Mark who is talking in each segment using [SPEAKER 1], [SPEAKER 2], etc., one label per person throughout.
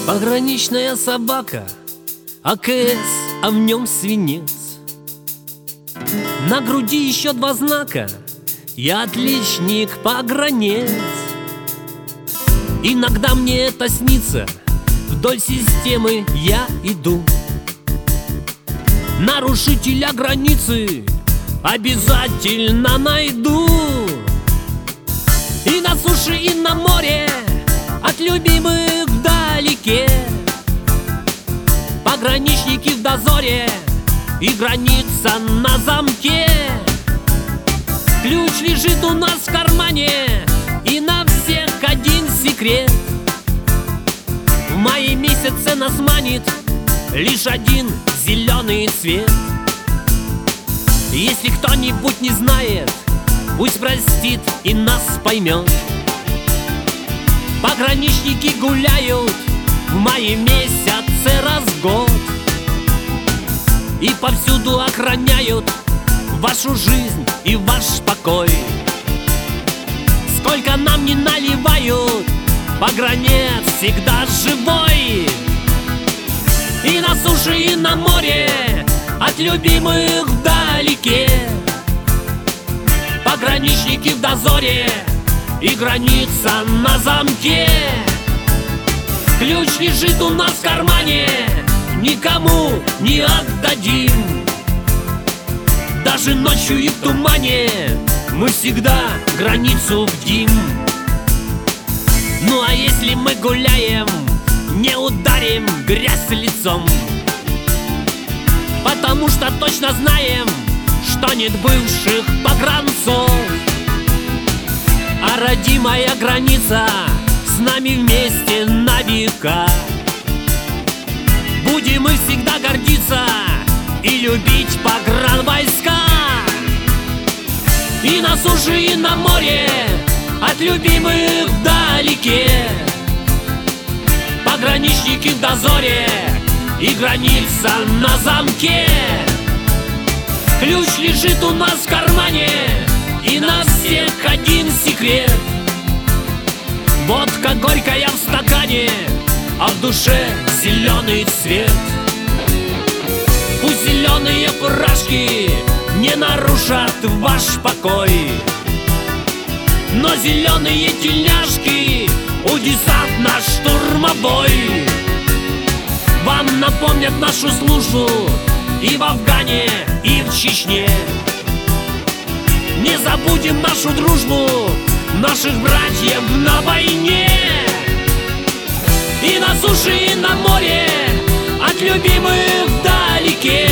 [SPEAKER 1] Пограничная собака, АКС, а в нем свинец. На груди еще 2 знака: я отличник, погранец. Иногда мне это снится, вдоль системы я иду. Нарушителя границы обязательно найду. И на суше, и на море, от любимых вдалеке. Пограничники в дозоре, и граница на замке. Ключ лежит у нас в кармане, и на всех один секрет: в мае месяце нас манит лишь один зеленый цвет. Если кто-нибудь не знает, пусть простит и нас поймет. Пограничники гуляют в мае месяце раз в год, и повсюду охраняют вашу жизнь и ваш покой. Сколько нам не наливают, погранец всегда живой. И на суше, и на море, от любимых вдалеке. Пограничники в дозоре, и граница на замке. Ключ лежит у нас в кармане, никому не отдадим. Даже ночью и в тумане мы всегда границу бдим. Ну а если мы гуляем, не ударим грязь лицом, потому что точно знаем, что нет бывших погранцов. А родимая граница с нами вместе на века. Будем мы всегда гордиться и любить погранвойска. И на суше, и на море, от любимых вдалеке. Пограничники в дозоре, и граница на замке. Ключ лежит у нас в кармане, и на всех один секрет: водка горькая в стакане, а в душе зеленый цвет. Пусть зеленые фуражки не нарушат ваш покой, но зеленые тельняшки у десантно-штурмовой вам напомнят нашу службу и в Афгане, и в Чечне. Не забудем нашу дружбу, наших братьев на войне. И на суше, и на море, от любимых вдалеке.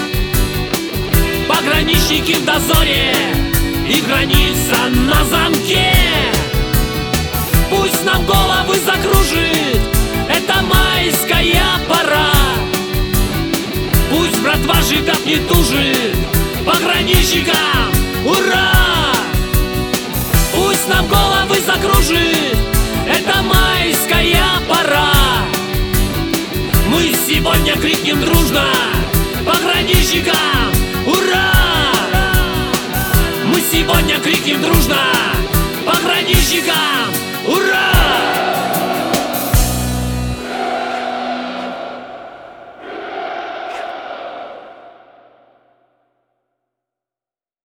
[SPEAKER 1] Пограничники в дозоре, и граница на замке. Пусть нам головы закружит эта майская пора. Пусть братва живет, не тужит, пограничникам ура! Пусть нам головы закружит эта майская пора. Мы сегодня крикнем дружно пограничникам ура! Мы сегодня крикнем дружно пограничникам ура!